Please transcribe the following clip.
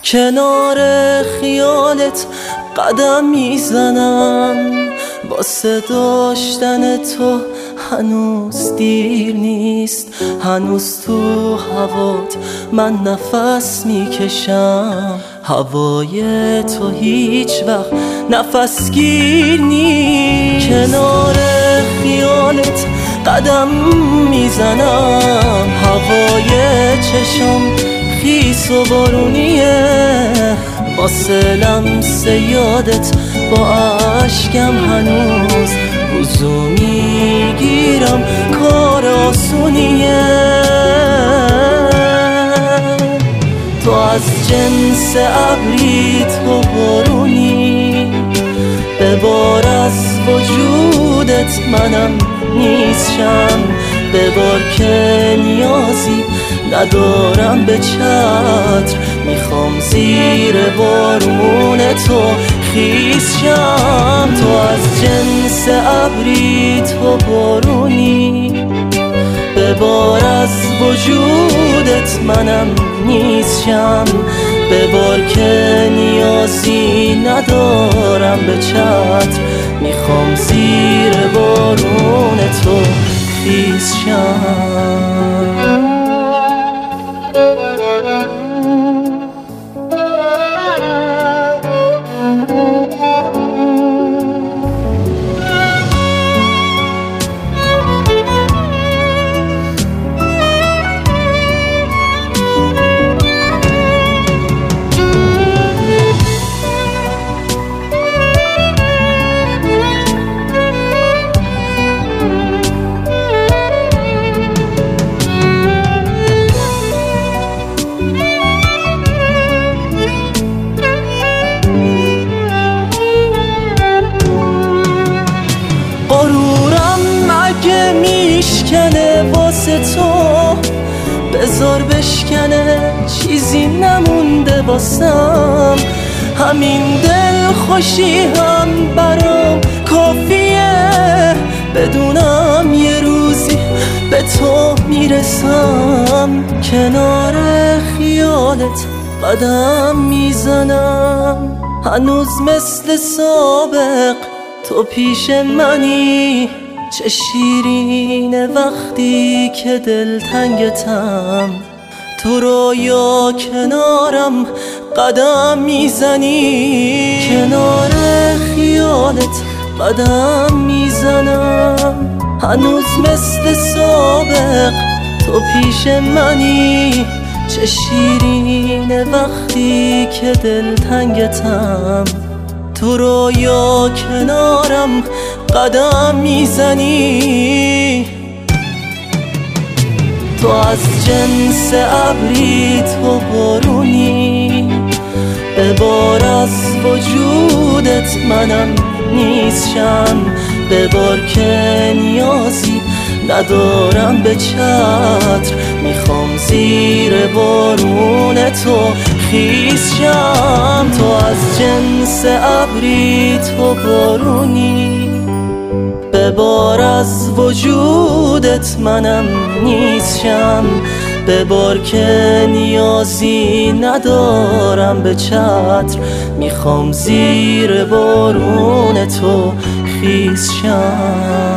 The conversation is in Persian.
کنار خیالت قدم میزنم، واسه داشتن تو هنوز دیر نیست. هنوز تو هوات من نفس میکشم، هوای تو هیچ وقت نفس گیر نیست. کنار خیالت قدم میزنم، هوای چشم خیس و بارونیه، واسه لمس یادت با عشقم هنوز وضو میگیرم، کار آسونیه. تو از جنس ابری، تو بارونی، ببار از وجودت منم نیستم، ببار که نیازی ندارم به چتر، میخوام زیر بارون تو خیس شم. تو از جنس ابری، تو بارونی، ببار از وجودت منم نیستم، ببار که نیازی ندارم به چتر، میخوام زیر بارون تو خیس شم. غرورم اگه میشکنه واسه تو، بذار بشکنه، چیزی نمونده واسم. همین دل خوشی هم برام کافیه، بدونم یه روزی به تو میرسم. کنار خیالت قدم میزنم، هنوز مثل سابق تو پیش منی. چه شیرینه وقتی که دلتنگتم، تو رویا کنارم قدم میزنی. کنار خیالت قدم میزنم، هنوز مثل سابق تو پیش منی. چه شیرینه وقتی که دلتنگتم، تو رویا کنارم قدم میزنی. تو از جنس ابری، تو بارونی، ببار از وجودت منم نیستم، ببار که نیازی ندارم به چتر، میخوام زیر بارون تو خیس شم. تو از جنس ابری، تو بارونی، ببار از وجودت منم نیستم، ببار که نیازی ندارم به چتر، میخوام زیر بارون تو خیس شم.